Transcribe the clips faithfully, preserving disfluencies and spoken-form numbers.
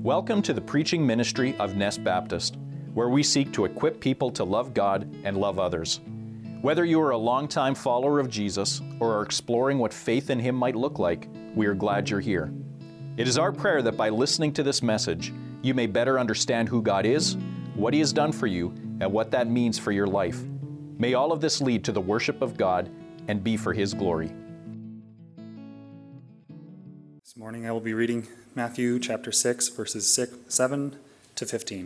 Welcome to the preaching ministry of Nest Baptist, where we seek to equip people to love God and love others. Whether you are a longtime follower of Jesus or are exploring what faith in Him might look like, we are glad you're here. It is our prayer that by listening to this message, you may better understand who God is, what He has done for you, and what that means for your life. May all of this lead to the worship of God and be for His glory. This morning I will be reading Matthew chapter six, verses six, seven to fifteen.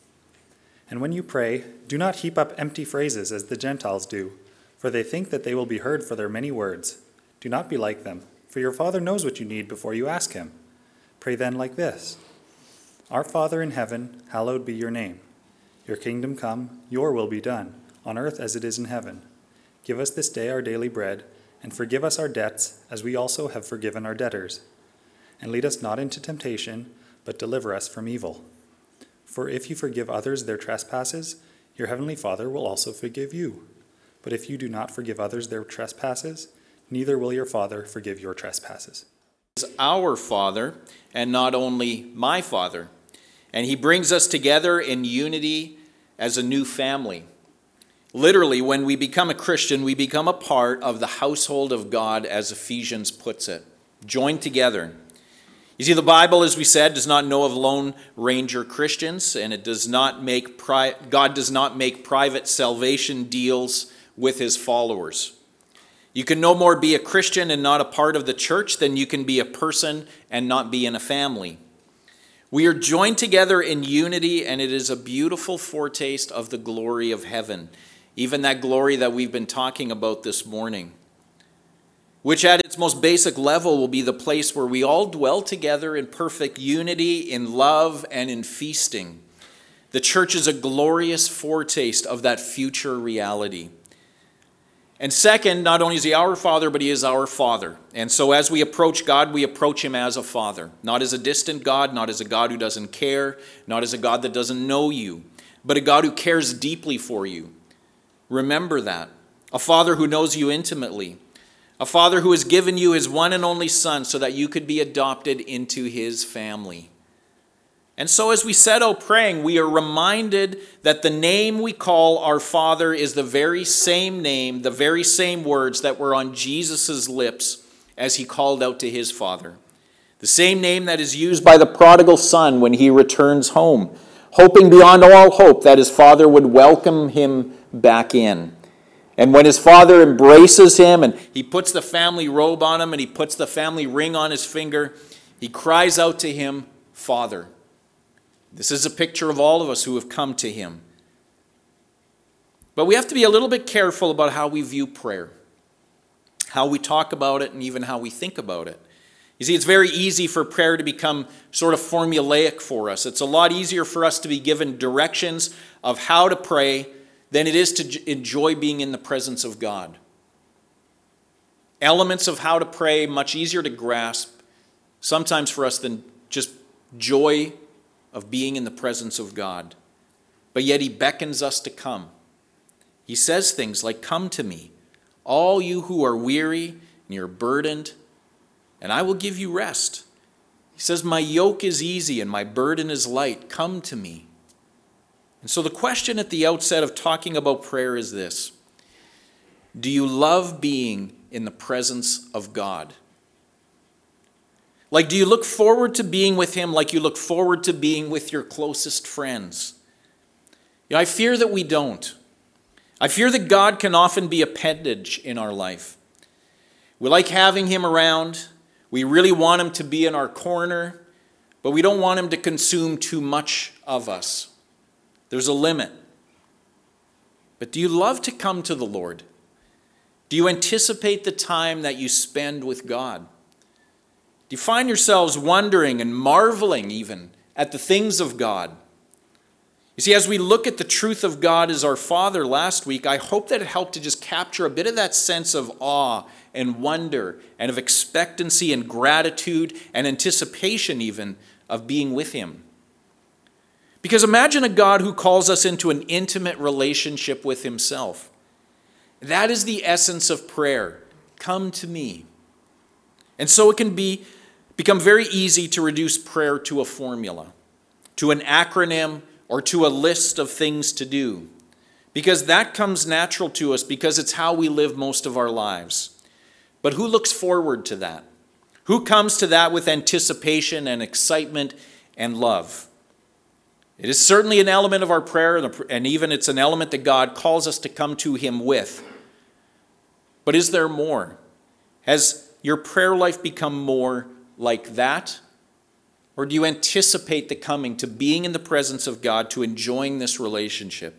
And when you pray, do not heap up empty phrases as the Gentiles do, for they think that they will be heard for their many words. Do not be like them, for your Father knows what you need before you ask Him. Pray then like this: Our Father in heaven, hallowed be your name. Your kingdom come, your will be done, on earth as it is in heaven. Give us this day our daily bread, and forgive us our debts, as we also have forgiven our debtors. And lead us not into temptation, but deliver us from evil. For if you forgive others their trespasses, your heavenly Father will also forgive you. But if you do not forgive others their trespasses, neither will your Father forgive your trespasses. Is our Father, and not only my Father. And He brings us together in unity as a new family. Literally, when we become a Christian, we become a part of the household of God, as Ephesians puts it. Joined together. You see, the Bible, as we said, does not know of Lone Ranger Christians, and it does not make pri- God does not make private salvation deals with His followers. You can no more be a Christian and not a part of the church than you can be a person and not be in a family. We are joined together in unity, and it is a beautiful foretaste of the glory of heaven, even that glory that we've been talking about this morning, which at its most basic level will be the place where we all dwell together in perfect unity, in love, and in feasting. The church is a glorious foretaste of that future reality. And second, not only is He our Father, but He is our Father. And so as we approach God, we approach Him as a Father. Not as a distant God, not as a God who doesn't care, not as a God that doesn't know you, but a God who cares deeply for you. Remember that. A Father who knows you intimately. A Father who has given you His one and only Son so that you could be adopted into His family. And so as we set out praying, we are reminded that the name we call our Father is the very same name, the very same words that were on Jesus' lips as He called out to His Father. The same name that is used by the prodigal son when he returns home, hoping beyond all hope that his father would welcome him back in. And when his father embraces him and he puts the family robe on him and he puts the family ring on his finger, he cries out to him, Father. This is a picture of all of us who have come to Him. But we have to be a little bit careful about how we view prayer, how we talk about it, and even how we think about it. You see, it's very easy for prayer to become sort of formulaic for us. It's a lot easier for us to be given directions of how to pray than it is to enjoy being in the presence of God. Elements of how to pray, much easier to grasp, sometimes for us than just joy of being in the presence of God. But yet He beckons us to come. He says things like, come to me, all you who are weary and you're burdened, and I will give you rest. He says, my yoke is easy and my burden is light. Come to me. And so the question at the outset of talking about prayer is this: do you love being in the presence of God? Like, do you look forward to being with Him like you look forward to being with your closest friends? You know, I fear that we don't. I fear that God can often be appendage in our life. We like having Him around. We really want Him to be in our corner, but we don't want Him to consume too much of us. There's a limit. But do you love to come to the Lord? Do you anticipate the time that you spend with God? Do you find yourselves wondering and marveling even at the things of God? You see, as we look at the truth of God as our Father last week, I hope that it helped to just capture a bit of that sense of awe and wonder and of expectancy and gratitude and anticipation even of being with Him. Because imagine a God who calls us into an intimate relationship with Himself. That is the essence of prayer. Come to me. And so it can be become very easy to reduce prayer to a formula. to an acronym, or to a list of things to do. Because that comes natural to us because it's how we live most of our lives. But who looks forward to that? Who comes to that with anticipation and excitement and love? It is certainly an element of our prayer, and even it's an element that God calls us to come to him with. But is there more? Has your prayer life become more like that? Or do you anticipate the coming, to being in the presence of God, to enjoying this relationship?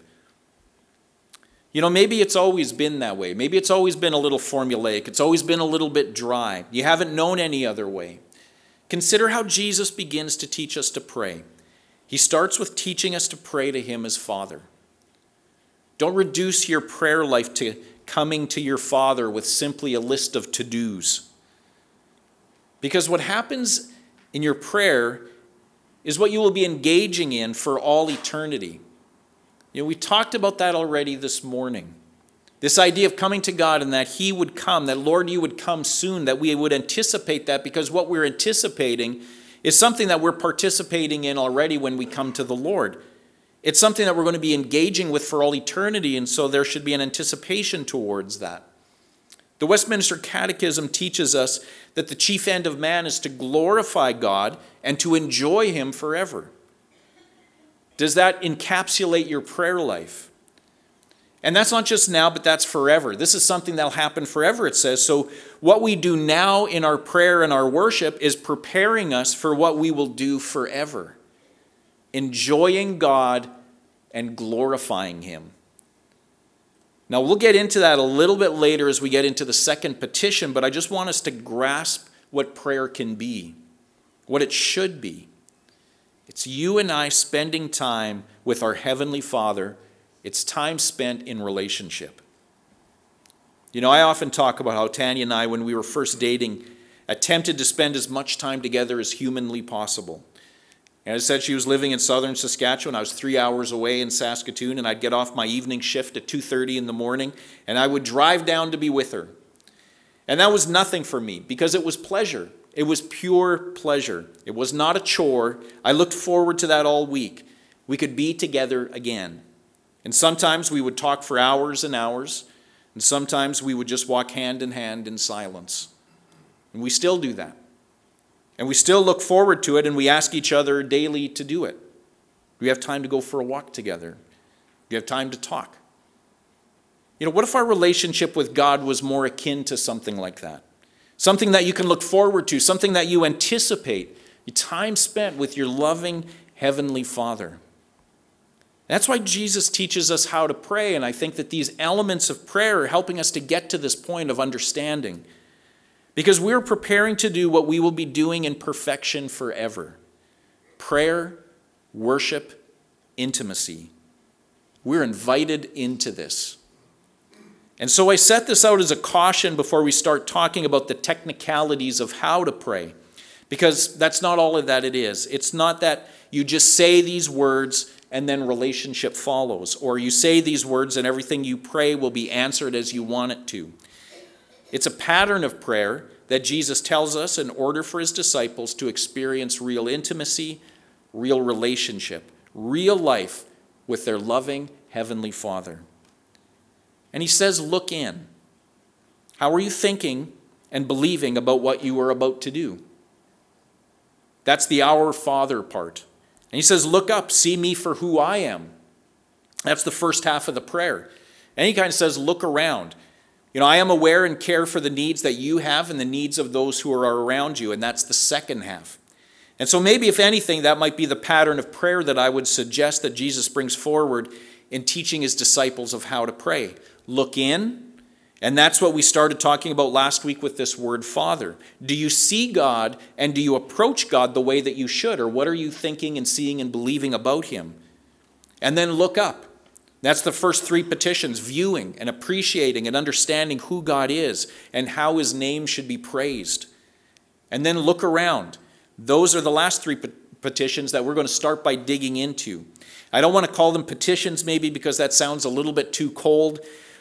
You know, maybe it's always been that way. Maybe it's always been a little formulaic. It's always been a little bit dry. You haven't known any other way. Consider how Jesus begins to teach us to pray. He starts with teaching us to pray to him as Father. Don't reduce your prayer life to coming to your Father with simply a list of to-dos. Because what happens in your prayer is what you will be engaging in for all eternity. You know, we talked about that already this morning. This idea of coming to God and that he would come, that Lord, you would come soon, that we would anticipate that, because what we're anticipating is something that we're participating in already when we come to the Lord. It's something that we're going to be engaging with for all eternity, and so there should be an anticipation towards that. The Westminster Catechism teaches us that the chief end of man is to glorify God and to enjoy him forever. Does that encapsulate your prayer life? And that's not just now, but that's forever. This is something that'll happen forever, it says. So what we do now in our prayer and our worship is preparing us for what we will do forever. Enjoying God and glorifying him. Now we'll get into that a little bit later as we get into the second petition, but I just want us to grasp what prayer can be, what it should be. It's you and I spending time with our Heavenly Father. It's time spent in relationship. You know, I often talk about how Tanya and I, when we were first dating, attempted to spend as much time together as humanly possible. And I said she was living in southern Saskatchewan. I was three hours away in Saskatoon, and I'd get off my evening shift at two thirty in the morning, and I would drive down to be with her. And that was nothing for me, because it was pleasure. It was pure pleasure. It was not a chore. I looked forward to that all week. We could be together again. And sometimes we would talk for hours and hours, and sometimes we would just walk hand in hand in silence. And we still do that. And we still look forward to it, and we ask each other daily to do it. Do we have time to go for a walk together? Do we have time to talk? You know, what if our relationship with God was more akin to something like that? Something that you can look forward to, something that you anticipate, time spent with your loving Heavenly Father. That's why Jesus teaches us how to pray, and I think that these elements of prayer are helping us to get to this point of understanding. Because we're preparing to do what we will be doing in perfection forever. Prayer, worship, intimacy. We're invited into this. And so I set this out as a caution before we start talking about the technicalities of how to pray. Because that's not all of that it is. It's not that you just say these words and then relationship follows. Or you say these words and everything you pray will be answered as you want it to. It's a pattern of prayer that Jesus tells us in order for his disciples to experience real intimacy, real relationship, real life with their loving Heavenly Father. And he says, look in. How are you thinking and believing about what you are about to do? That's the Our Father part. And he says, look up, see me for who I am. That's the first half of the prayer. And he kind of says, look around. You know, I am aware and care for the needs that you have and the needs of those who are around you. And that's the second half. And so maybe, if anything, that might be the pattern of prayer that I would suggest that Jesus brings forward in teaching his disciples of how to pray. Look in, and that's what we started talking about last week with this word Father. Do you see God, and do you approach God the way that you should? Or what are you thinking and seeing and believing about him? And then look up. That's the first three petitions, viewing and appreciating and understanding who God is and how his name should be praised. And then look around. Those are the last three petitions that we're going to start by digging into. I don't want to call them petitions maybe because that sounds a little bit too cold.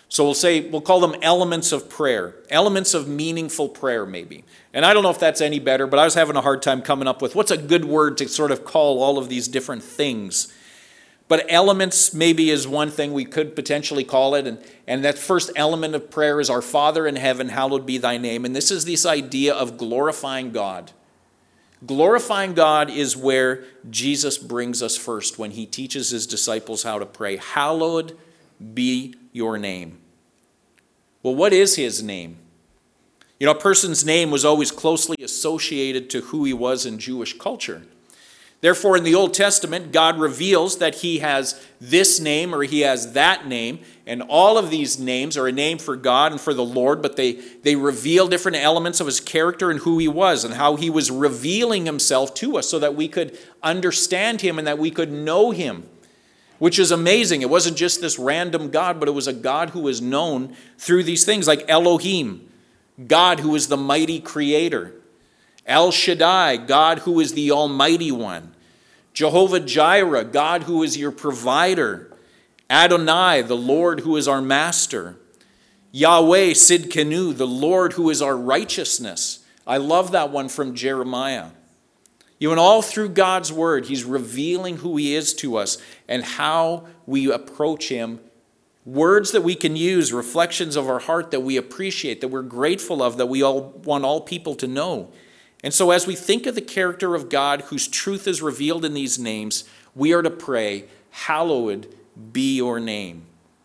So we'll say, we'll call them elements of prayer, elements of meaningful prayer maybe. And I don't know if that's any better, but I was having a hard time coming up with what's a good word to sort of call all of these different things. But elements maybe is one thing we could potentially call it. And, and that first element of prayer is, our Father in heaven, hallowed be thy name. And this is this idea of glorifying God. Glorifying God is where Jesus brings us first when he teaches his disciples how to pray. Hallowed be your name. Well, what is his name? You know, a person's name was always closely associated to who he was in Jewish culture. Therefore, in the Old Testament, God reveals that he has this name or he has that name, and all of these names are a name for God and for the Lord, but they, they reveal different elements of his character and who he was and how he was revealing himself to us so that we could understand him and that we could know him, which is amazing. It wasn't just this random God, but it was a God who was known through these things like Elohim, God who is the mighty creator. El Shaddai, God who is the Almighty One. Jehovah Jireh, God who is your provider. Adonai, the Lord who is our master. Yahweh Sidkenu, the Lord who is our righteousness. I love that one from Jeremiah. You know, and all through God's word, he's revealing who he is to us and how we approach him. Words that we can use, reflections of our heart that we appreciate, that we're grateful of, that we all want all people to know. And so as we think of the character of God whose truth is revealed in these names, we are to pray, hallowed be your name.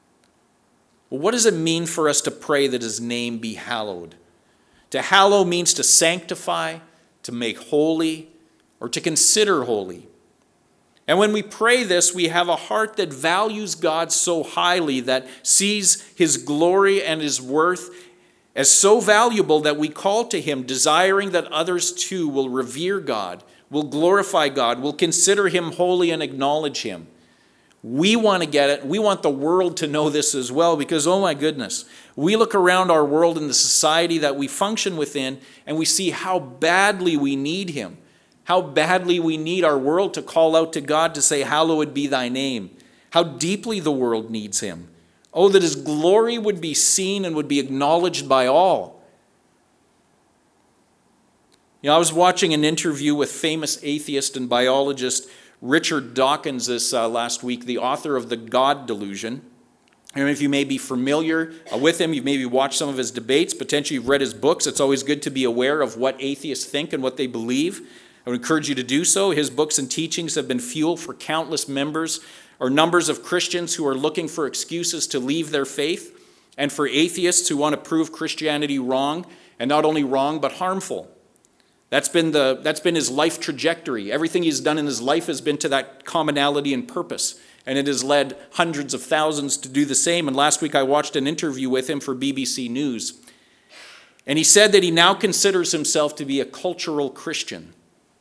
Well, what does it mean for us to pray that his name be hallowed? To hallow means to sanctify, to make holy, or to consider holy. And when we pray this, we have a heart that values God so highly, that sees his glory and his worth as so valuable that we call to him, desiring that others too will revere God, will glorify God, will consider him holy and acknowledge him. We want to get it. We want the world to know this as well, because, oh my goodness, we look around our world and the society that we function within, and we see how badly we need him, how badly we need our world to call out to God to say, hallowed be thy name, how deeply the world needs him. Oh, that his glory would be seen and would be acknowledged by all. You know, I was watching an interview with famous atheist and biologist Richard Dawkins this uh, last week, the author of The God Delusion. And if you may be familiar uh, with him, you've maybe watched some of his debates, potentially you've read his books. It's always good to be aware of what atheists think and what they believe. I would encourage you to do so. His books and teachings have been fuel for countless members or numbers of Christians who are looking for excuses to leave their faith, and for atheists who want to prove Christianity wrong, and not only wrong, but harmful. That's been, the, that's been his life trajectory. Everything he's done in his life has been to that commonality and purpose, and it has led hundreds of thousands to do the same. And last week I watched an interview with him for B B C News, and he said that he now considers himself to be a cultural Christian.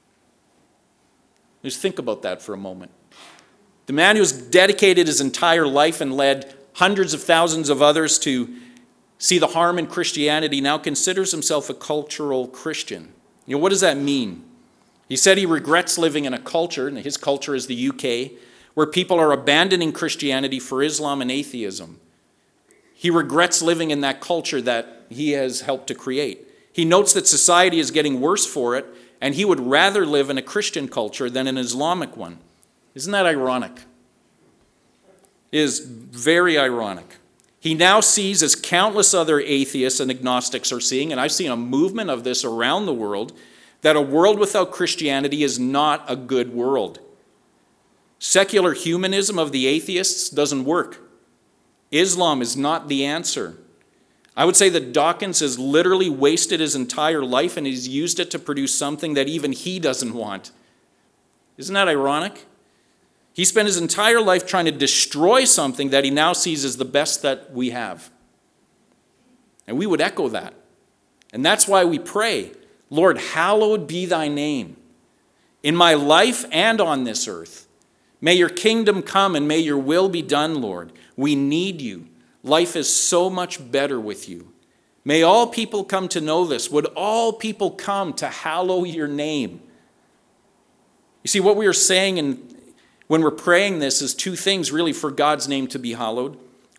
Just think about that for a moment. The man who has dedicated his entire life and led hundreds of thousands of others to see the harm in Christianity now considers himself a cultural Christian. You know, what does that mean? He said he regrets living in a culture, and his culture is the U K, where people are abandoning Christianity for Islam and atheism. He regrets living in that culture that he has helped to create. He notes that society is getting worse for it, and he would rather live in a Christian culture than an Islamic one. Isn't that ironic? It is very ironic. He now sees, as countless other atheists and agnostics are seeing, and I've seen a movement of this around the world, that a world without Christianity is not a good world. Secular humanism of the atheists doesn't work. Islam is not the answer. I would say that Dawkins has literally wasted his entire life, and he's used it to produce something that even he doesn't want. Isn't that ironic? He spent his entire life trying to destroy something that he now sees as the best that we have. And we would echo that. And that's why we pray, Lord, hallowed be thy name in my life and on this earth. May your kingdom come and may your will be done, Lord. We need you. Life is so much better with you. May all people come to know this. Would all people come to hallow your name? You see, what we are saying in when we're praying this is two things really for God's name to be hallowed.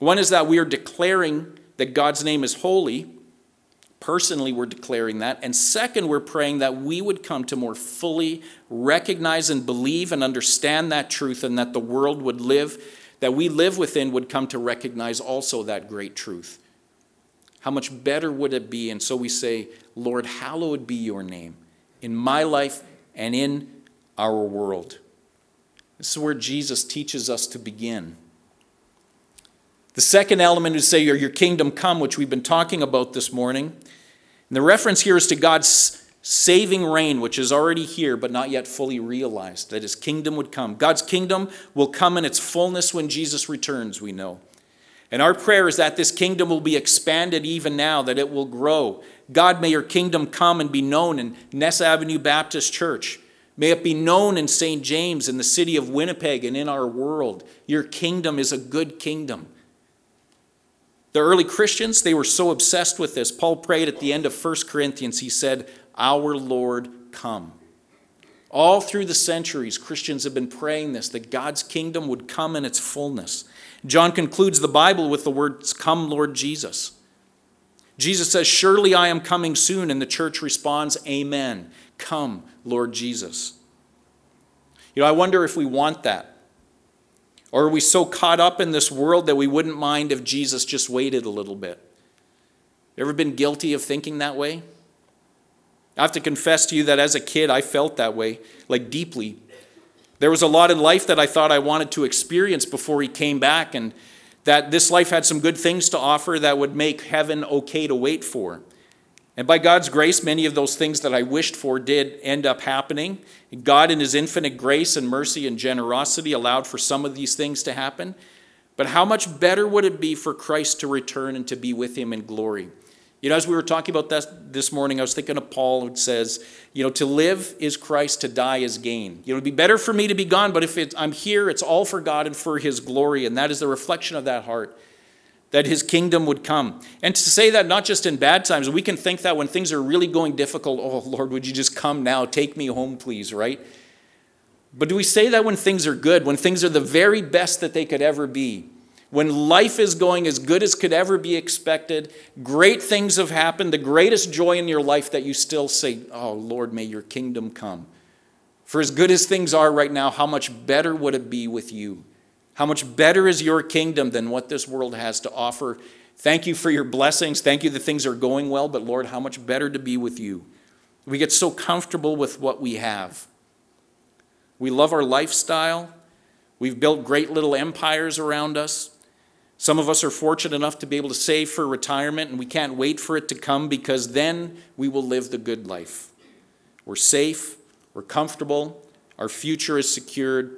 One is that we are declaring that God's name is holy. Personally, we're declaring that. And second, we're praying that we would come to more fully recognize and believe and understand that truth, and that the world would live, that we live within, would come to recognize also that great truth. How much better would it be? And so we say, Lord, hallowed be your name in my life and in our world. This is where Jesus teaches us to begin. The second element is to say, your kingdom come, which we've been talking about this morning. And the reference here is to God's saving reign, which is already here, but not yet fully realized, that his kingdom would come. God's kingdom will come in its fullness when Jesus returns, we know. And our prayer is that this kingdom will be expanded even now, that it will grow. God, may your kingdom come and be known in Ness Avenue Baptist Church. May it be known in Saint James, in the city of Winnipeg, and in our world. Your kingdom is a good kingdom. The early Christians, they were so obsessed with this. Paul prayed at the end of First Corinthians, he said, our Lord, come. All through the centuries, Christians have been praying this, that God's kingdom would come in its fullness. John concludes the Bible with the words, come, Lord Jesus. Jesus says, surely I am coming soon, and the church responds, amen. Come, Lord Jesus. You know, I wonder if we want that. Or are we so caught up in this world that we wouldn't mind if Jesus just waited a little bit? Ever been guilty of thinking that way? I have to confess to you that as a kid, I felt that way, like deeply. There was a lot in life that I thought I wanted to experience before he came back, and that this life had some good things to offer that would make heaven okay to wait for. And by God's grace, many of those things that I wished for did end up happening. God, in his infinite grace and mercy and generosity, allowed for some of these things to happen. But how much better would it be for Christ to return and to be with him in glory? You know, as we were talking about that this morning, I was thinking of Paul, who says, you know, to live is Christ, to die is gain. You know, it'd be better for me to be gone, but if it, I'm here, it's all for God and for his glory. And that is the reflection of that heart, that his kingdom would come. And to say that not just in bad times, we can think that when things are really going difficult, oh, Lord, would you just come now? Take me home, please, right? But do we say that when things are good, when things are the very best that they could ever be? When life is going as good as could ever be expected, great things have happened, the greatest joy in your life, that you still say, oh, Lord, may your kingdom come. For as good as things are right now, how much better would it be with you? How much better is your kingdom than what this world has to offer? Thank you for your blessings. Thank you that things are going well, but Lord, how much better to be with you. We get so comfortable with what we have. We love our lifestyle. We've built great little empires around us. Some of us are fortunate enough to be able to save for retirement, and we can't wait for it to come, because then we will live the good life. We're safe, we're comfortable, our future is secured.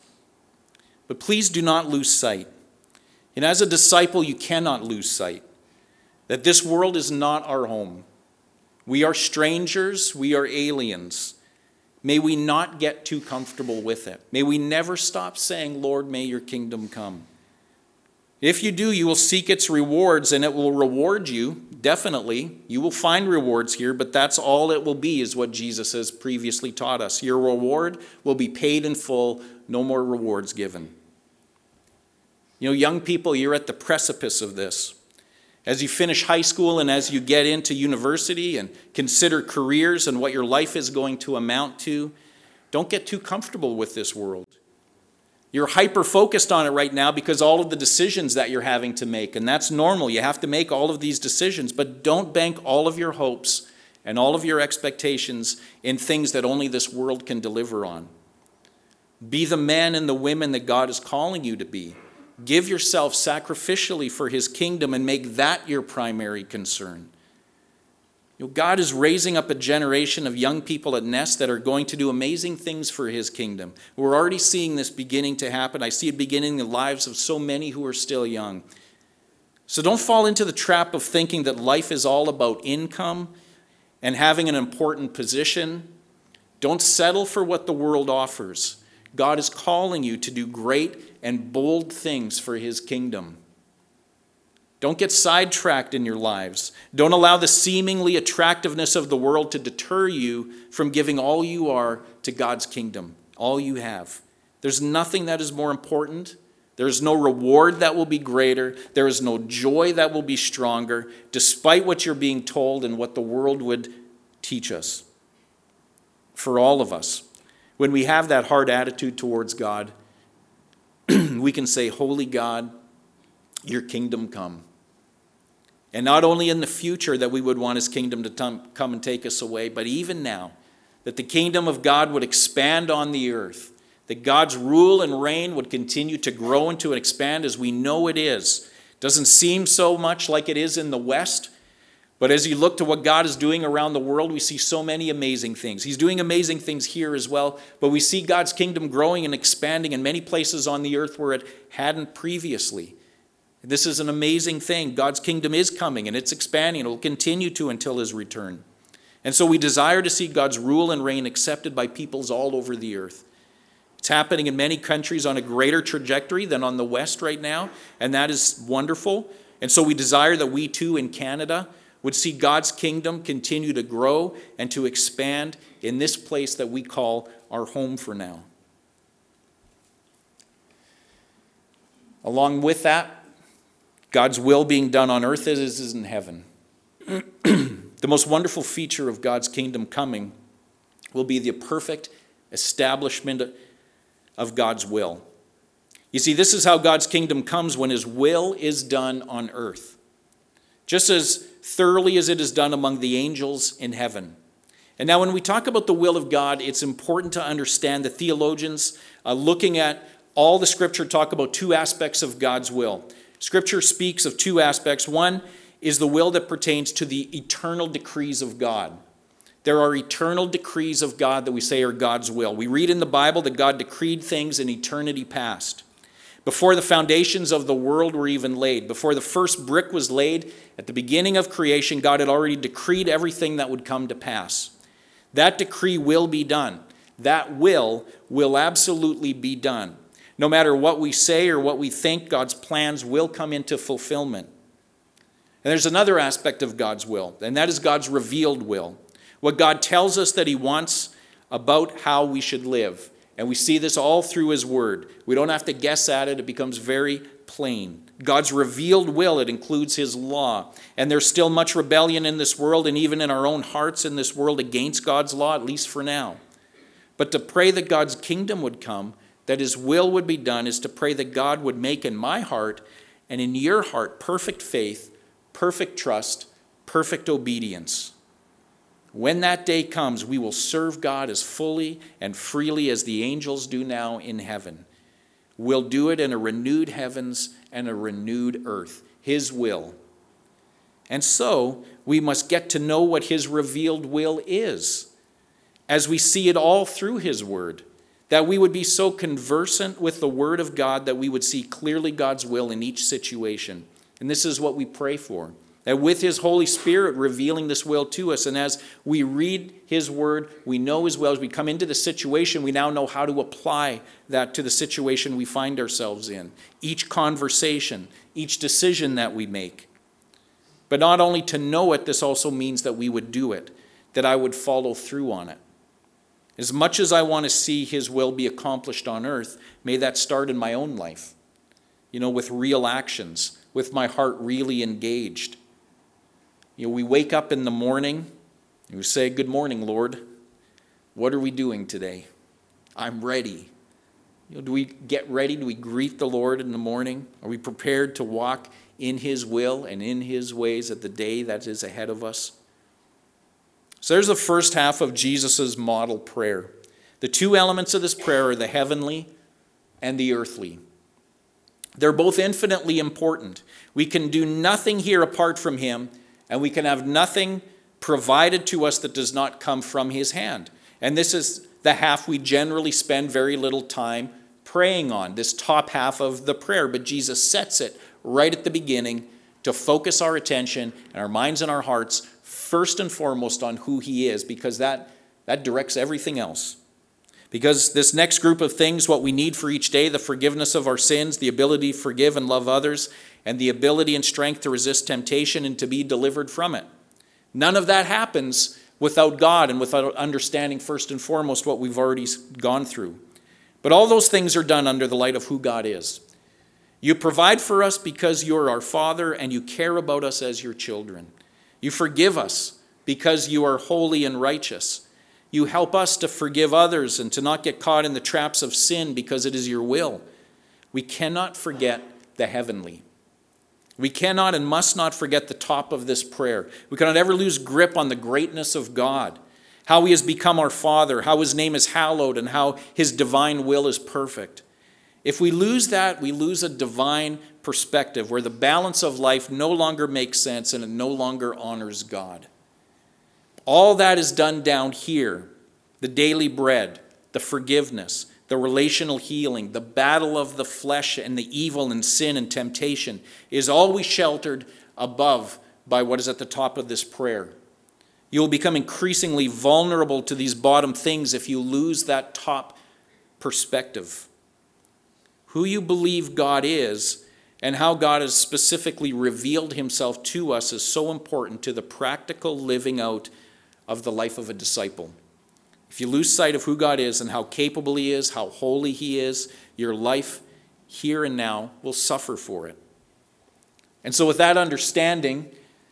But please do not lose sight. And as a disciple, you cannot lose sight that this world is not our home. We are strangers, we are aliens. May we not get too comfortable with it. May we never stop saying, Lord, may your kingdom come. If you do, you will seek its rewards, and it will reward you, definitely. You will find rewards here, but that's all it will be, is what Jesus has previously taught us. Your reward will be paid in full, no more rewards given. You know, young people, you're at the precipice of this. As you finish high school and as you get into university and consider careers and what your life is going to amount to, don't get too comfortable with this world. You're hyper-focused on it right now because all of the decisions that you're having to make, and that's normal. You have to make all of these decisions, but don't bank all of your hopes and all of your expectations in things that only this world can deliver on. Be the men and the women that God is calling you to be. Give yourself sacrificially for his kingdom and make that your primary concern. You know, God is raising up a generation of young people at Ness that are going to do amazing things for his kingdom. We're already seeing this beginning to happen. I see it beginning in the lives of so many who are still young. So don't fall into the trap of thinking that life is all about income and having an important position. Don't settle for what the world offers. God is calling you to do great and bold things for his kingdom. Don't get sidetracked in your lives. Don't allow the seemingly attractiveness of the world to deter you from giving all you are to God's kingdom, all you have. There's nothing that is more important There is no reward that will be greater. There is no joy that will be stronger, despite what you're being told and what the world would teach us. For all of us, when we have that hard attitude towards God, we can say, Holy God, your kingdom come. And not only in the future that we would want his kingdom to come and take us away, but even now, that the kingdom of God would expand on the earth, that God's rule and reign would continue to grow and to expand as we know it is. Doesn't seem so much like it is in the West, but as you look to what God is doing around the world, we see so many amazing things. He's doing amazing things here as well, but we see God's kingdom growing and expanding in many places on the earth where it hadn't previously. This is an amazing thing. God's kingdom is coming and it's expanding. It will continue to until his return. And so we desire to see God's rule and reign accepted by peoples all over the earth. It's happening in many countries on a greater trajectory than on the West right now, and that is wonderful. And so we desire that we too in Canada would see God's kingdom continue to grow and to expand in this place that we call our home for now. Along with that, God's will being done on earth as it is in heaven. The most wonderful feature of God's kingdom coming will be the perfect establishment of God's will. You see, this is how God's kingdom comes when his will is done on earth, just as thoroughly as it is done among the angels in heaven. And now when we talk about the will of God, it's important to understand that theologians, uh, looking at all the scripture, talk about two aspects of God's will. Scripture speaks of two aspects. One is the will that pertains to the eternal decrees of God. There are eternal decrees of God that we say are God's will. We read in the Bible that God decreed things in eternity past. Before the foundations of the world were even laid, before the first brick was laid, at the beginning of creation, God had already decreed everything that would come to pass. That decree will be done. That will will absolutely be done. No matter what we say or what we think, God's plans will come into fulfillment. And there's another aspect of God's will, and that is God's revealed will. What God tells us that he wants about how we should live. And we see this all through his word. We don't have to guess at it. It becomes very plain. God's revealed will, it includes his law. And there's still much rebellion in this world and even in our own hearts in this world against God's law, at least for now. But to pray that God's kingdom would come, that his will would be done, is to pray that God would make in my heart and in your heart perfect faith, perfect trust, perfect obedience. When that day comes, we will serve God as fully and freely as the angels do now in heaven. We'll do it in a renewed heavens and a renewed earth, his will. And so we must get to know what his revealed will is as we see it all through his word. That we would be so conversant with the word of God that we would see clearly God's will in each situation. And this is what we pray for. That with his Holy Spirit revealing this will to us, and as we read his word, we know his will. As we come into the situation, we now know how to apply that to the situation we find ourselves in. Each conversation, each decision that we make. But not only to know it, this also means that we would do it, that I would follow through on it. As much as I want to see his will be accomplished on earth, may that start in my own life. You know, with real actions, with my heart really engaged. You know, we wake up in the morning and we say, "Good morning, Lord. What are we doing today? I'm ready." You know, do we get ready? Do we greet the Lord in the morning? Are we prepared to walk in his will and in his ways at the day that is ahead of us? So there's the first half of Jesus' model prayer. The two elements of this prayer are the heavenly and the earthly. They're both infinitely important. We can do nothing here apart from him, and we can have nothing provided to us that does not come from his hand. And this is the half we generally spend very little time praying on, this top half of the prayer. But Jesus sets it right at the beginning to focus our attention and our minds and our hearts first and foremost on who he is, because that, that directs everything else. Because this next group of things, what we need for each day, the forgiveness of our sins, the ability to forgive and love others, and the ability and strength to resist temptation and to be delivered from it. None of that happens without God and without understanding first and foremost what we've already gone through. But all those things are done under the light of who God is. You provide for us because you're our Father and you care about us as your children. You forgive us because you are holy and righteous. You help us to forgive others and to not get caught in the traps of sin because it is your will. We cannot forget the heavenly. We cannot and must not forget the top of this prayer. We cannot ever lose grip on the greatness of God, how he has become our Father, how his name is hallowed, and how his divine will is perfect. If we lose that, we lose a divine perspective where the balance of life no longer makes sense and it no longer honors God. All that is done down here, the daily bread, the forgiveness, the relational healing, the battle of the flesh and the evil and sin and temptation, is always sheltered above by what is at the top of this prayer. You will become increasingly vulnerable to these bottom things if you lose that top perspective. Who you believe God is and how God has specifically revealed himself to us is so important to the practical living out of the life of a disciple. If you lose sight of who God is and how capable he is, how holy he is, your life here and now will suffer for it. And so with that understanding,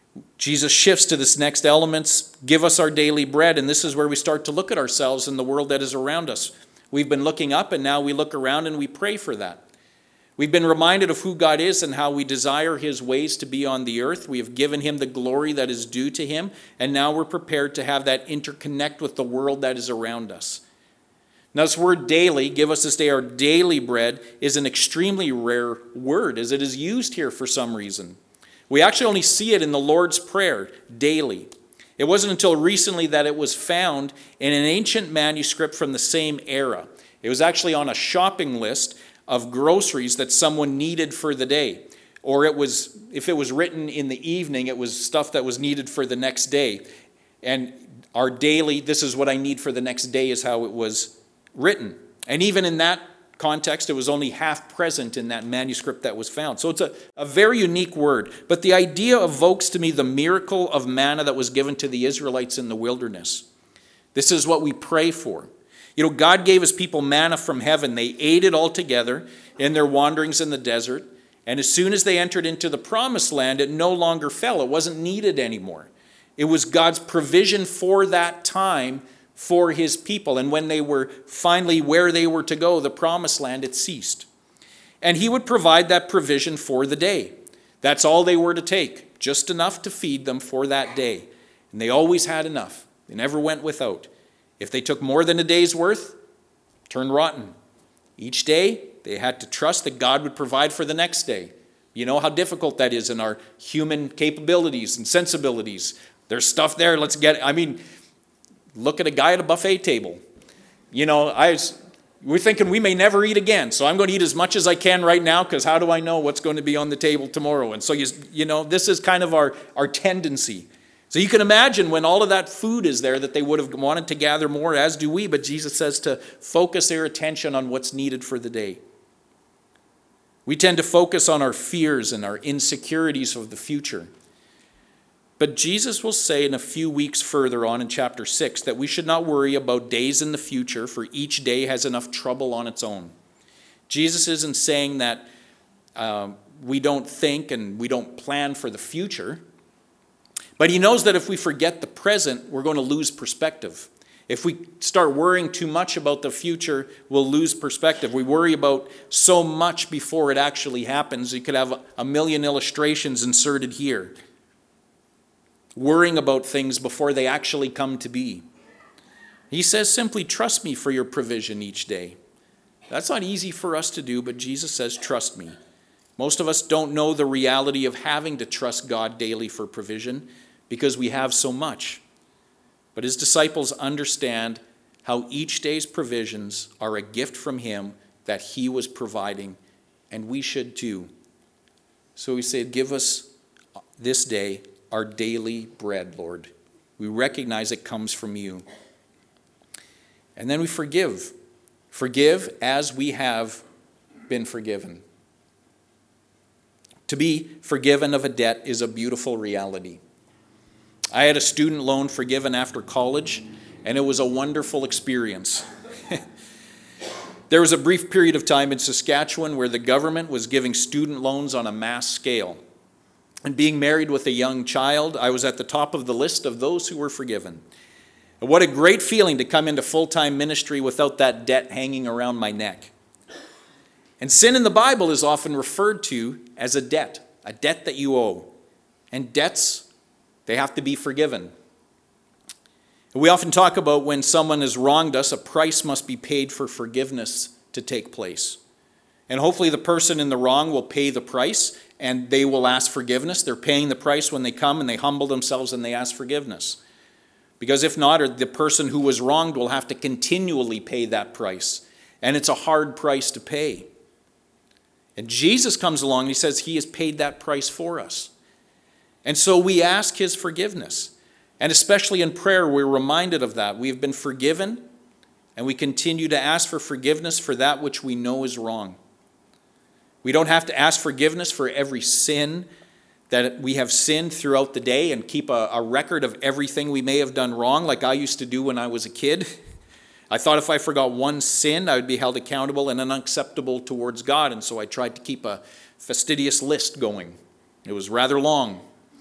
Jesus shifts to this next element, give us our daily bread, and this is where we start to look at ourselves and the world that is around us. We've been looking up and now we look around and we pray for that. We've been reminded of who God is and how we desire his ways to be on the earth. We have given him the glory that is due to him, and now we're prepared to have that interconnect with the world that is around us. Now this word daily, give us this day our daily bread, is an extremely rare word as it is used here for some reason. We actually only see it in the Lord's Prayer, daily. It wasn't until recently that it was found in an ancient manuscript from the same era. It was actually on a shopping list of groceries that someone needed for the day. Or it was, if it was written in the evening, it was stuff that was needed for the next day. And our daily, this is what I need for the next day, is how it was written. And even in that context, it was only half present in that manuscript that was found. So it's a, a very unique word. But the idea evokes to me the miracle of manna that was given to the Israelites in the wilderness. This is what we pray for. You know, God gave his people manna from heaven. They ate it all together in their wanderings in the desert. And as soon as they entered into the promised land, it no longer fell. It wasn't needed anymore. It was God's provision for that time for his people. And when they were finally where they were to go, the promised land, it ceased. And he would provide that provision for the day. That's all they were to take, just enough to feed them for that day. And they always had enough. They never went without. If they took more than a day's worth, it turned rotten. Each day, they had to trust that God would provide for the next day. You know how difficult that is in our human capabilities and sensibilities. There's stuff there, let's get it. I mean, look at a guy at a buffet table. You know, I was, we're thinking we may never eat again, so I'm going to eat as much as I can right now, because how do I know what's going to be on the table tomorrow? And so, you, you know, this is kind of our, our tendency. So you can imagine when all of that food is there that they would have wanted to gather more, as do we, but Jesus says to focus their attention on what's needed for the day. We tend to focus on our fears and our insecurities of the future. But Jesus will say in a few weeks further on in chapter six that we should not worry about days in the future, for each day has enough trouble on its own. Jesus isn't saying that uh, we don't think and we don't plan for the future, but he knows that if we forget the present, we're going to lose perspective. If we start worrying too much about the future, we'll lose perspective. We worry about so much before it actually happens. You could have a million illustrations inserted here. Worrying about things before they actually come to be. He says, simply trust me for your provision each day. That's not easy for us to do, but Jesus says, trust me. Most of us don't know the reality of having to trust God daily for provision because we have so much. But his disciples understand how each day's provisions are a gift from him that he was providing, and we should too. So he said, give us this day our daily bread, Lord. We recognize it comes from you. And then we forgive. Forgive as we have been forgiven. To be forgiven of a debt is a beautiful reality. I had a student loan forgiven after college, and it was a wonderful experience. There was a brief period of time in Saskatchewan where the government was giving student loans on a mass scale. And being married with a young child, I was at the top of the list of those who were forgiven. And what a great feeling to come into full-time ministry without that debt hanging around my neck. And sin in the Bible is often referred to as a debt, a debt that you owe. And debts, they have to be forgiven. We often talk about when someone has wronged us, a price must be paid for forgiveness to take place. And hopefully the person in the wrong will pay the price and they will ask forgiveness. They're paying the price when they come and they humble themselves and they ask forgiveness. Because if not, or the person who was wronged will have to continually pay that price. And it's a hard price to pay. And Jesus comes along and he says he has paid that price for us. And so we ask his forgiveness. And especially in prayer, we're reminded of that. We have been forgiven, and we continue to ask for forgiveness for that which we know is wrong. We don't have to ask forgiveness for every sin that we have sinned throughout the day and keep a, a record of everything we may have done wrong, like I used to do when I was a kid. I thought if I forgot one sin, I would be held accountable and unacceptable towards God, and so I tried to keep a fastidious list going. It was rather long.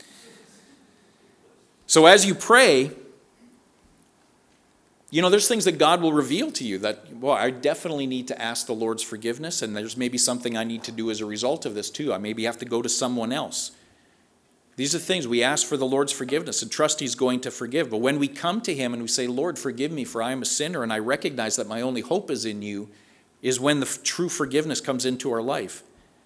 So as you pray, you know, there's things that God will reveal to you that, well, I definitely need to ask the Lord's forgiveness, and there's maybe something I need to do as a result of this too. I maybe have to go to someone else. These are things we ask for the Lord's forgiveness and trust he's going to forgive. But when we come to him and we say, Lord, forgive me, for I am a sinner, and I recognize that my only hope is in you, is when the true forgiveness comes into our life.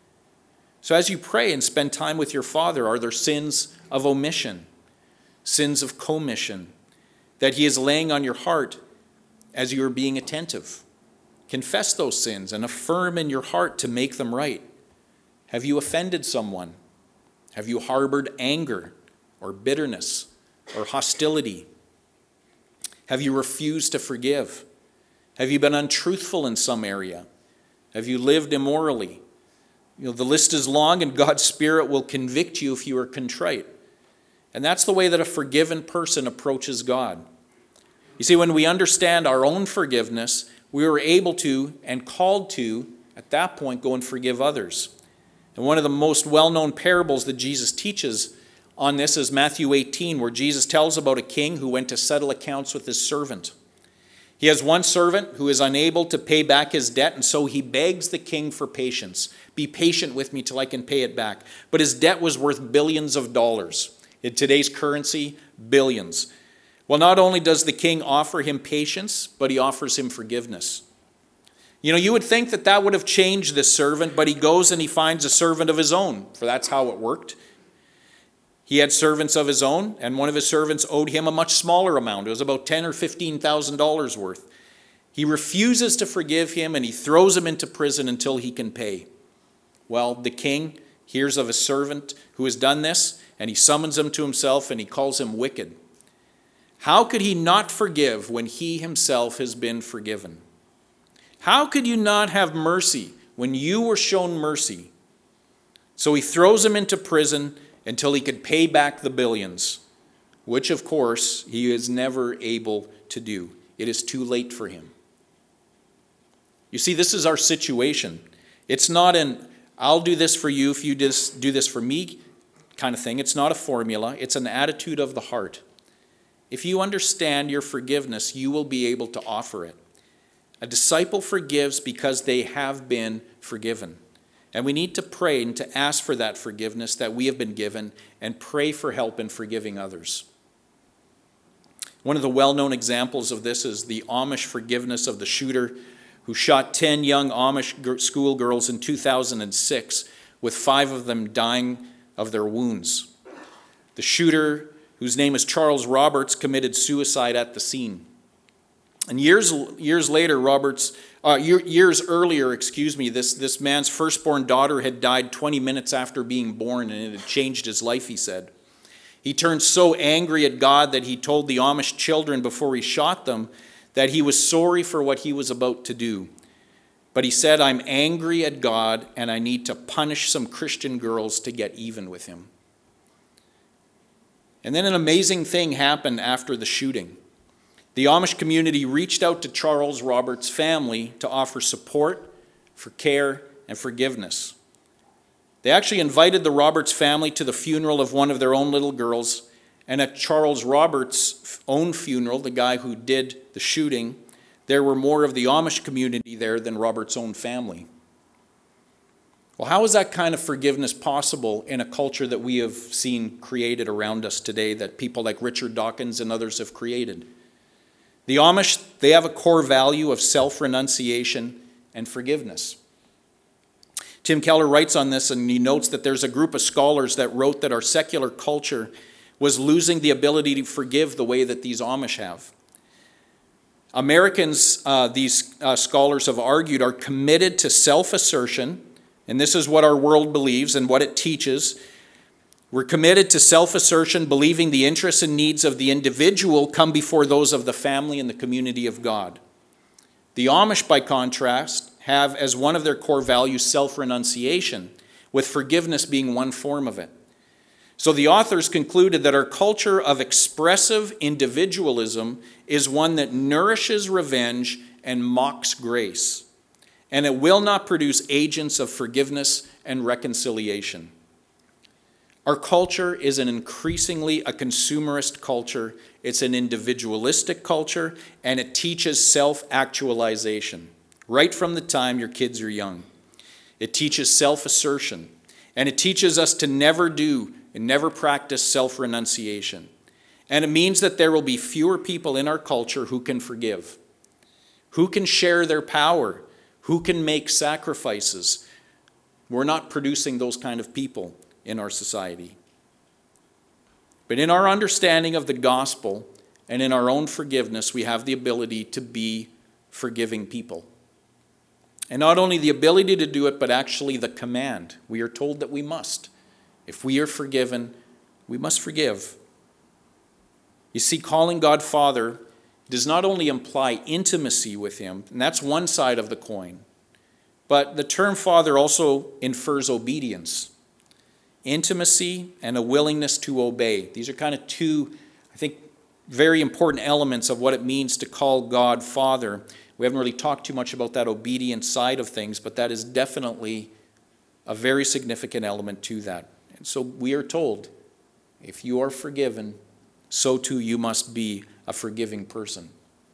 So as you pray and spend time with your Father, are there sins of omission? Sins of commission that he is laying on your heart as you are being attentive? Confess those sins and affirm in your heart to make them right. Have you offended someone? Have you harbored anger or bitterness or hostility? Have you refused to forgive? Have you been untruthful in some area? Have you lived immorally? You know, the list is long, and God's Spirit will convict you if you are contrite. And that's the way that a forgiven person approaches God. You see, when we understand our own forgiveness, we are able to and called to, at that point, go and forgive others. And one of the most well-known parables that Jesus teaches on this is Matthew eighteen, where Jesus tells about a king who went to settle accounts with his servant. He has one servant who is unable to pay back his debt, and so he begs the king for patience. Be patient with me till I can pay it back. But his debt was worth billions of dollars. In today's currency, billions. Well, not only does the king offer him patience, but he offers him forgiveness. You know, you would think that that would have changed this servant, but he goes and he finds a servant of his own, for that's how it worked. He had servants of his own, and one of his servants owed him a much smaller amount. It was about ten thousand dollars or fifteen thousand dollars worth. He refuses to forgive him, and he throws him into prison until he can pay. Well, the king hears of a servant who has done this, and he summons him to himself, and he calls him wicked. How could he not forgive when he himself has been forgiven? How could you not have mercy when you were shown mercy? So he throws him into prison until he could pay back the billions, which, of course, he is never able to do. It is too late for him. You see, this is our situation. It's not an, I'll do this for you if you just do this for me kind of thing. It's not a formula. It's an attitude of the heart. If you understand your forgiveness, you will be able to offer it. A disciple forgives because they have been forgiven. And we need to pray and to ask for that forgiveness that we have been given and pray for help in forgiving others. One of the well-known examples of this is the Amish forgiveness of the shooter who shot ten young Amish schoolgirls in two thousand six, with five of them dying of their wounds. The shooter, whose name is Charles Roberts, committed suicide at the scene. And years years later, Roberts, uh, years earlier, excuse me, this, this man's firstborn daughter had died twenty minutes after being born, and it had changed his life, he said. He turned so angry at God that he told the Amish children before he shot them that he was sorry for what he was about to do. But he said, I'm angry at God, and I need to punish some Christian girls to get even with him. And then an amazing thing happened after the shooting. the Amish community reached out to Charles Roberts' family to offer support, for care, and forgiveness. They actually invited the Roberts family to the funeral of one of their own little girls, and at Charles Roberts' own funeral, the guy who did the shooting, there were more of the Amish community there than Roberts' own family. Well, how is that kind of forgiveness possible in a culture that we have seen created around us today, that people like Richard Dawkins and others have created? The Amish, they have a core value of self-renunciation and forgiveness. Tim Keller writes on this, and he notes that there's a group of scholars that wrote that our secular culture was losing the ability to forgive the way that these Amish have. Americans, uh, these uh, scholars have argued, are committed to self-assertion, and this is what our world believes and what it teaches. We're committed to self-assertion, believing the interests and needs of the individual come before those of the family and the community of God. The Amish, by contrast, have as one of their core values self-renunciation, with forgiveness being one form of it. So the authors concluded that our culture of expressive individualism is one that nourishes revenge and mocks grace, and it will not produce agents of forgiveness and reconciliation. Our culture is an increasingly a consumerist culture. It's an individualistic culture, and it teaches self-actualization right from the time your kids are young. It teaches self-assertion, and it teaches us to never do and never practice self-renunciation. And it means that there will be fewer people in our culture who can forgive, who can share their power, who can make sacrifices. We're not producing those kind of people in our society. But in our understanding of the gospel and in our own forgiveness, we have the ability to be forgiving people. And not only the ability to do it, but actually the command. We are told that we must. If we are forgiven, we must forgive. You see, calling God Father does not only imply intimacy with him, and that's one side of the coin, but the term Father also infers obedience. Intimacy and a willingness to obey. These are kind of two, I think, very important elements of what it means to call God Father. We haven't really talked too much about that obedience side of things, but that is definitely a very significant element to that. And so we are told, if you are forgiven, so too you must be a forgiving person.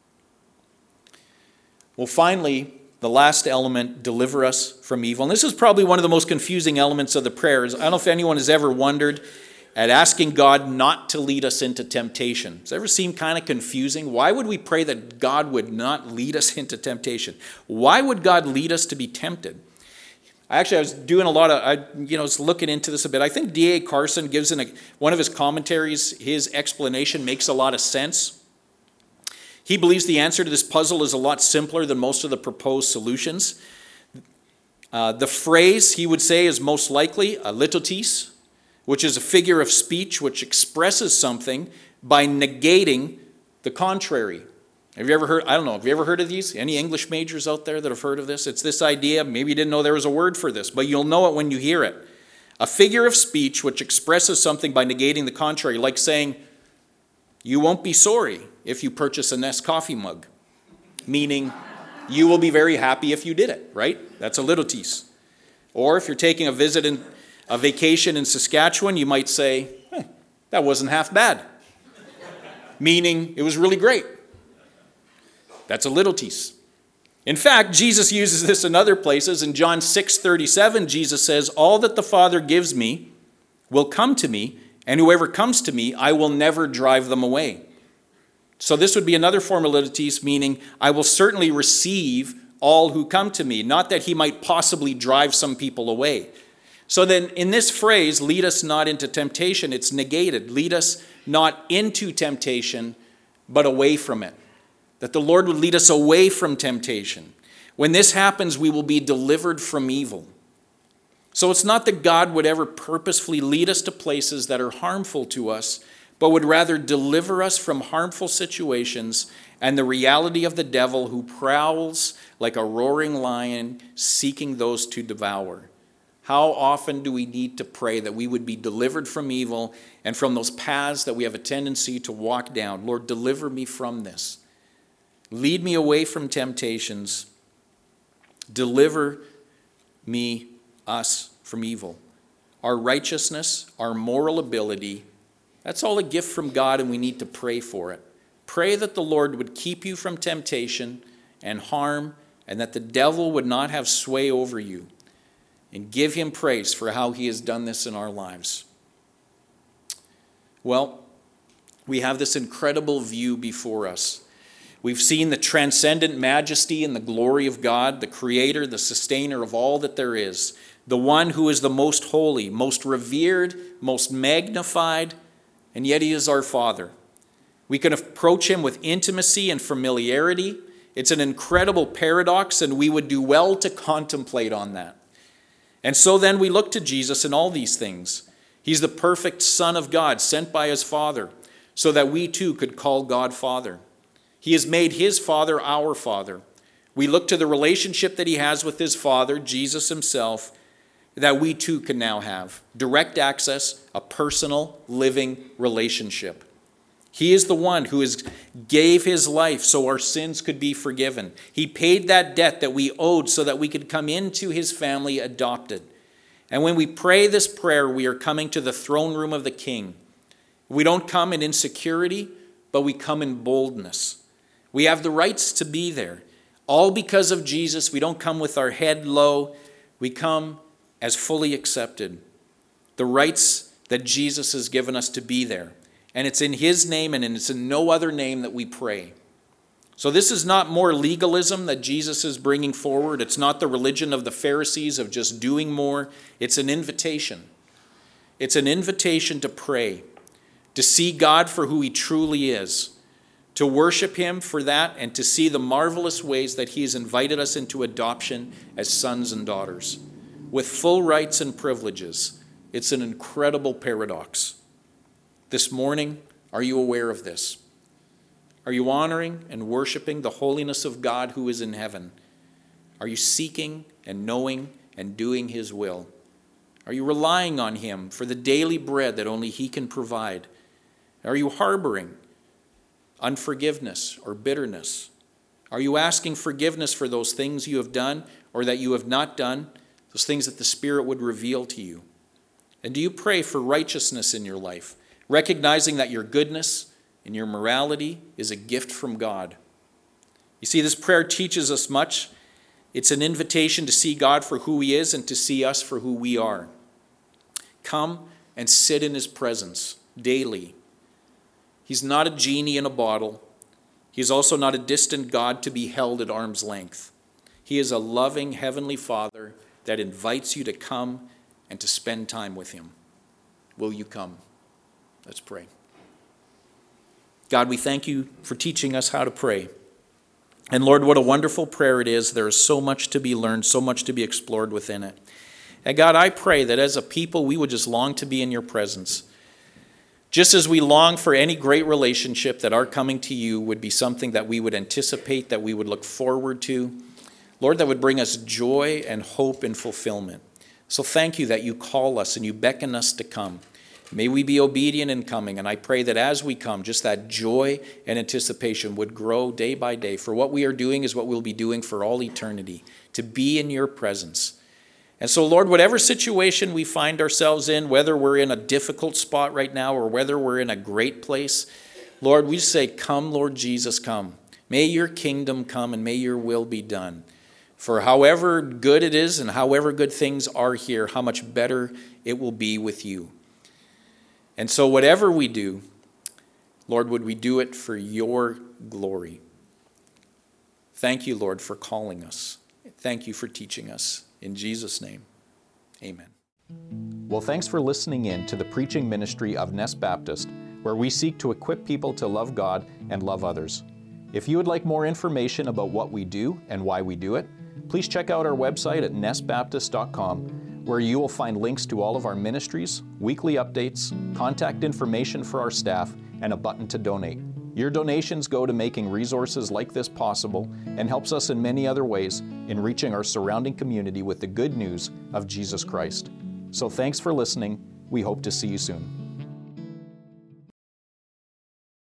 Well, finally, the last element, deliver us from evil. And this is probably one of the most confusing elements of the prayers. I don't know if anyone has ever wondered at asking God not to lead us into temptation. Does it ever seem kind of confusing? Why would we pray that God would not lead us into temptation? Why would God lead us to be tempted? Actually, I was doing a lot of, I, you know, was looking into this a bit. I think D A Carson gives in a, one of his commentaries, his explanation makes a lot of sense. He believes the answer to this puzzle is a lot simpler than most of the proposed solutions. Uh, the phrase, he would say, is most likely a litotes, which is a figure of speech which expresses something by negating the contrary. Have you ever heard, I don't know, have you ever heard of these? Any English majors out there that have heard of this? It's this idea, maybe you didn't know there was a word for this, but you'll know it when you hear it. A figure of speech which expresses something by negating the contrary, like saying, you won't be sorry if you purchase a Nest coffee mug, meaning you will be very happy if you did it, right? That's a litotes. Or if you're taking a visit in a vacation in Saskatchewan, you might say, eh, that wasn't half bad, meaning it was really great. That's a litotes. In fact, Jesus uses this in other places. In John six thirty-seven, Jesus says, all that the Father gives me will come to me, and whoever comes to me, I will never drive them away. So this would be another form of litotes, meaning I will certainly receive all who come to me, not that he might possibly drive some people away. So then in this phrase, lead us not into temptation, it's negated. Lead us not into temptation, but away from it. That the Lord would lead us away from temptation. When this happens, we will be delivered from evil. So it's not that God would ever purposefully lead us to places that are harmful to us, but would rather deliver us from harmful situations and the reality of the devil who prowls like a roaring lion seeking those to devour. How often do we need to pray that we would be delivered from evil and from those paths that we have a tendency to walk down? Lord, deliver me from this. Lead me away from temptations. Deliver me, us, from evil. Our righteousness, our moral ability, that's all a gift from God, and we need to pray for it. Pray that the Lord would keep you from temptation and harm, and that the devil would not have sway over you. And give him praise for how he has done this in our lives. Well, we have this incredible view before us. We've seen the transcendent majesty and the glory of God, the creator, the sustainer of all that there is, the one who is the most holy, most revered, most magnified, and yet he is our Father. We can approach him with intimacy and familiarity. It's an incredible paradox, and we would do well to contemplate on that. And so then we look to Jesus in all these things. He's the perfect Son of God, sent by his Father, so that we too could call God Father. He has made his Father our Father. We look to the relationship that he has with his Father, Jesus himself, that we too can now have. Direct access, a personal, living relationship. He is the one who is, gave his life so our sins could be forgiven. He paid that debt that we owed so that we could come into his family adopted. And when we pray this prayer, we are coming to the throne room of the King. We don't come in insecurity, but we come in boldness. We have the rights to be there. All because of Jesus. We don't come with our head low. We come as fully accepted. The rights that Jesus has given us to be there. And it's in his name and it's in no other name that we pray. So this is not more legalism that Jesus is bringing forward. It's not the religion of the Pharisees of just doing more. It's an invitation. It's an invitation to pray, to see God for who he truly is, to worship him for that, and to see the marvelous ways that he has invited us into adoption as sons and daughters, with full rights and privileges. It's an incredible paradox. This morning, are you aware of this? Are you honoring and worshiping the holiness of God who is in heaven? Are you seeking and knowing and doing his will? Are you relying on him for the daily bread that only he can provide? Are you harboring unforgiveness or bitterness? Are you asking forgiveness for those things you have done or that you have not done, those things that the Spirit would reveal to you? And do you pray for righteousness in your life, recognizing that your goodness and your morality is a gift from God? You see, this prayer teaches us much. It's an invitation to see God for who he is and to see us for who we are. Come and sit in his presence daily. He's not a genie in a bottle. He's also not a distant God to be held at arm's length. He is a loving heavenly Father that invites you to come and to spend time with him. Will you come? Let's pray. God, we thank you for teaching us how to pray. And Lord, what a wonderful prayer it is. There is so much to be learned, so much to be explored within it. And God, I pray that as a people, we would just long to be in your presence. Just as we long for any great relationship, that our coming to you would be something that we would anticipate, that we would look forward to. Lord, that would bring us joy and hope and fulfillment. So thank you that you call us and you beckon us to come. May we be obedient in coming, and I pray that as we come, just that joy and anticipation would grow day by day. For what we are doing is what we'll be doing for all eternity, to be in your presence. And so, Lord, whatever situation we find ourselves in, whether we're in a difficult spot right now or whether we're in a great place, Lord, we say, come, Lord Jesus, come. May your kingdom come and may your will be done. For however good it is and however good things are here, how much better it will be with you. And so whatever we do, Lord, would we do it for your glory. Thank you, Lord, for calling us. Thank you for teaching us. In Jesus' name, amen. Well, thanks for listening in to the preaching ministry of Ness Baptist, where we seek to equip people to love God and love others. If you would like more information about what we do and why we do it, please check out our website at ness baptist dot com, where you will find links to all of our ministries, weekly updates, contact information for our staff, and a button to donate. Your donations go to making resources like this possible and helps us in many other ways in reaching our surrounding community with the good news of Jesus Christ. So thanks for listening. We hope to see you soon.